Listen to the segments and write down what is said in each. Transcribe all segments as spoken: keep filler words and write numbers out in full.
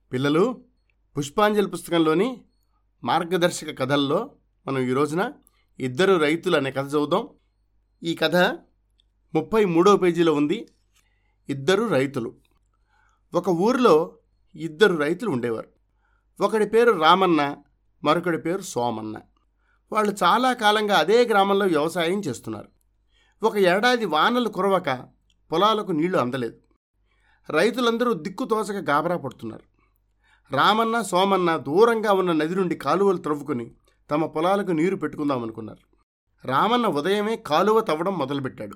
పిల్లలు, పుష్పాంజలి పుస్తకంలోని మార్గదర్శక కథల్లో మనం ఈ రోజున ఇద్దరు రైతులు అనే కథ చదువుదాం. ఈ కథ ముప్పై మూడవ పేజీలో ఉంది. ఇద్దరు రైతులు. ఒక ఊరిలో ఇద్దరు రైతులు ఉండేవారు. ఒకడి పేరు రామన్న, మరొకడి పేరు సోమన్న. వాళ్ళు చాలా కాలంగా అదే గ్రామంలో వ్యవసాయం చేస్తున్నారు. ఒక ఏడాది వానలు కురవక పొలాలకు నీళ్లు అందలేదు. రైతులందరూ దిక్కు తోచక గాబరా పడుతున్నారు. రామన్న, సోమన్న దూరంగా ఉన్న నది నుండి కాలువలు త్రవ్వుకుని తమ పొలాలకు నీరు పెట్టుకుందామనుకున్నారు. రామన్న ఉదయమే కాలువ తవ్వడం మొదలుపెట్టాడు.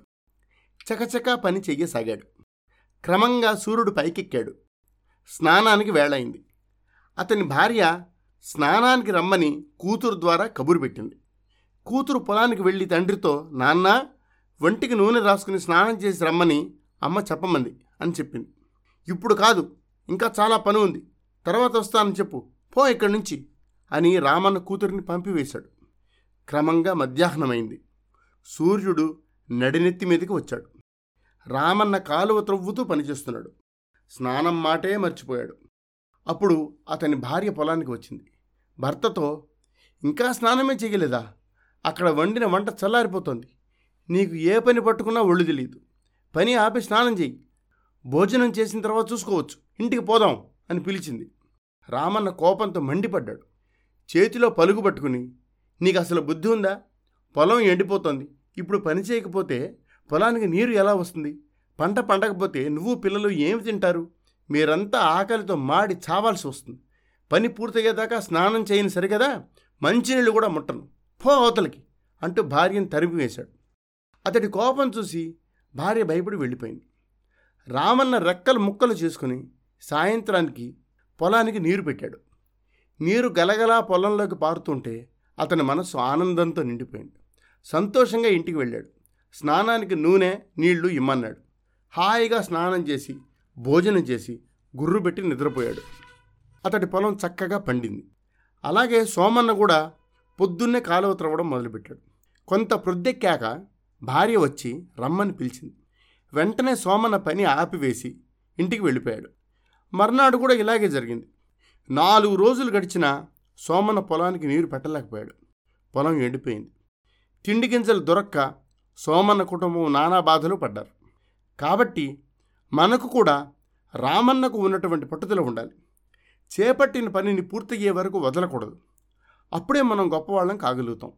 చకచకా పని చెయ్యసాగాడు. క్రమంగా సూర్యుడు పైకెక్కాడు. స్నానానికి వేళయింది. అతని భార్య స్నానానికి రమ్మని కూతురు ద్వారా కబురు పెట్టింది. కూతురు పొలానికి వెళ్ళి తండ్రితో, నాన్న, ఒంటికి నూనె రాసుకుని స్నానం చేసి రమ్మని అమ్మ చెప్పమంది అని చెప్పింది. ఇప్పుడు కాదు, ఇంకా చాలా పని ఉంది, తర్వాత వస్తానని చెప్పు, పో ఇక్కడి నుంచి అని రామన్న కూతురిని పంపివేశాడు. క్రమంగా మధ్యాహ్నమైంది. సూర్యుడు నడినెత్తి మీదకి వచ్చాడు. రామన్న కాలువ త్రవ్వుతూ పనిచేస్తున్నాడు. స్నానం మాటే మర్చిపోయాడు. అప్పుడు అతని భార్య పొలానికి వచ్చింది. భర్తతో, ఇంకా స్నానమే చేయలేదా? అక్కడ వండిన వంట చల్లారిపోతుంది. నీకు ఏ పని పట్టుకున్నా ఒళ్ళు తెలియదు. పని ఆపి స్నానం చెయ్యి. భోజనం చేసిన తర్వాత చూసుకోవచ్చు, ఇంటికి పోదాం అని పిలిచింది. రామన్న కోపంతో మండిపడ్డాడు. చేతిలో పలుగు పట్టుకుని, నీకు అసలు బుద్ధి ఉందా? పొలం ఎండిపోతుంది. ఇప్పుడు పని చేయకపోతే పొలానికి నీరు ఎలా వస్తుంది? పంట పండకపోతే నువ్వు పిల్లలు ఏమి తింటారు? మీరంతా ఆకలితో మాడి చావాల్సి వస్తుంది. పని పూర్తయ్యేదాకా స్నానం చేయని సరిగదా? మంచినీళ్ళు కూడా ముట్టను, పో అవతలకి అంటూ భార్యను తరిమివేశాడు. అతడి కోపం చూసి భార్య భయపడి వెళ్ళిపోయింది. రామన్న రెక్కలు ముక్కలు చేసుకుని సాయంత్రానికి పొలానికి నీరు పెట్టాడు. నీరు గలగలా పొలంలోకి పారుతుంటే అతని మనస్సు ఆనందంతో నిండిపోయింది. సంతోషంగా ఇంటికి వెళ్ళాడు. స్నానానికి నూనె, నీళ్లు ఇమ్మన్నాడు. హాయిగా స్నానం చేసి భోజనం చేసి గుర్రు పెట్టి నిద్రపోయాడు. అతడి పొలం చక్కగా పండింది. అలాగే సోమన్న కూడా పొద్దున్నే కాలువ త్రవ్వడం మొదలుపెట్టాడు. కొంత ప్రొద్దెక్కాక భార్య వచ్చి రమ్మని పిలిచింది. వెంటనే సోమన్న పని ఆపివేసి ఇంటికి వెళ్ళిపోయాడు. మర్నాడు కూడా ఇలాగే జరిగింది. నాలుగు రోజులు గడిచినా సోమన్న పొలానికి నీరు పెట్టలేకపోయాడు. పొలం ఎండిపోయింది. తిండి గింజలు దొరక్క సోమన్న కుటుంబం నానా బాధలు పడ్డారు. కాబట్టి మనకు కూడా రామన్నకు ఉన్నటువంటి పట్టుదల ఉండాలి. చేపట్టిన పనిని పూర్తయ్యే వరకు వదలకూడదు. అప్పుడే మనం గొప్పవాళ్ళం కాగలుగుతాం.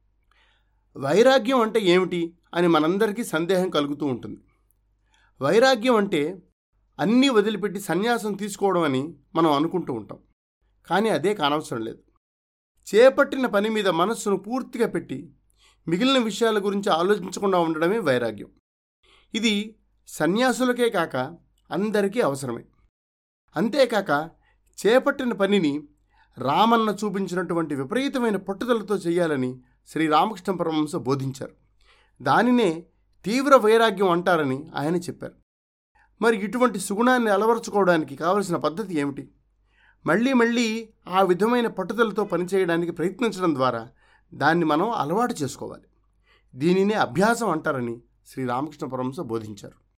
వైరాగ్యం అంటే ఏమిటి అని మనందరికీ సందేహం కలుగుతూ ఉంటుంది. వైరాగ్యం అంటే అన్నీ వదిలిపెట్టి సన్యాసం తీసుకోవడం అని మనం అనుకుంటూ ఉంటాం. కానీ అదే కానవసరం లేదు. చేపట్టిన పని మీద మనస్సును పూర్తిగా పెట్టి మిగిలిన విషయాల గురించి ఆలోచించకుండా ఉండడమే వైరాగ్యం. ఇది సన్యాసులకే కాక అందరికీ అవసరమే. అంతేకాక చేపట్టిన పనిని రామన్న చూపించినటువంటి విపరీతమైన పట్టుదలతో చేయాలని శ్రీరామకృష్ణ పరమహంస బోధించారు. దానినే తీవ్ర వైరాగ్యం అంటారని ఆయన చెప్పారు. మరి ఇటువంటి సుగుణాన్ని అలవరుచుకోవడానికి కావలసిన పద్ధతి ఏమిటి? మళ్ళీ మళ్ళీ ఆ విధమైన పట్టుదలతో పనిచేయడానికి ప్రయత్నించడం ద్వారా దాన్ని మనం అలవాటు చేసుకోవాలి. దీనినే అభ్యాసం అంటారని శ్రీరామకృష్ణ పరమహంస బోధించారు.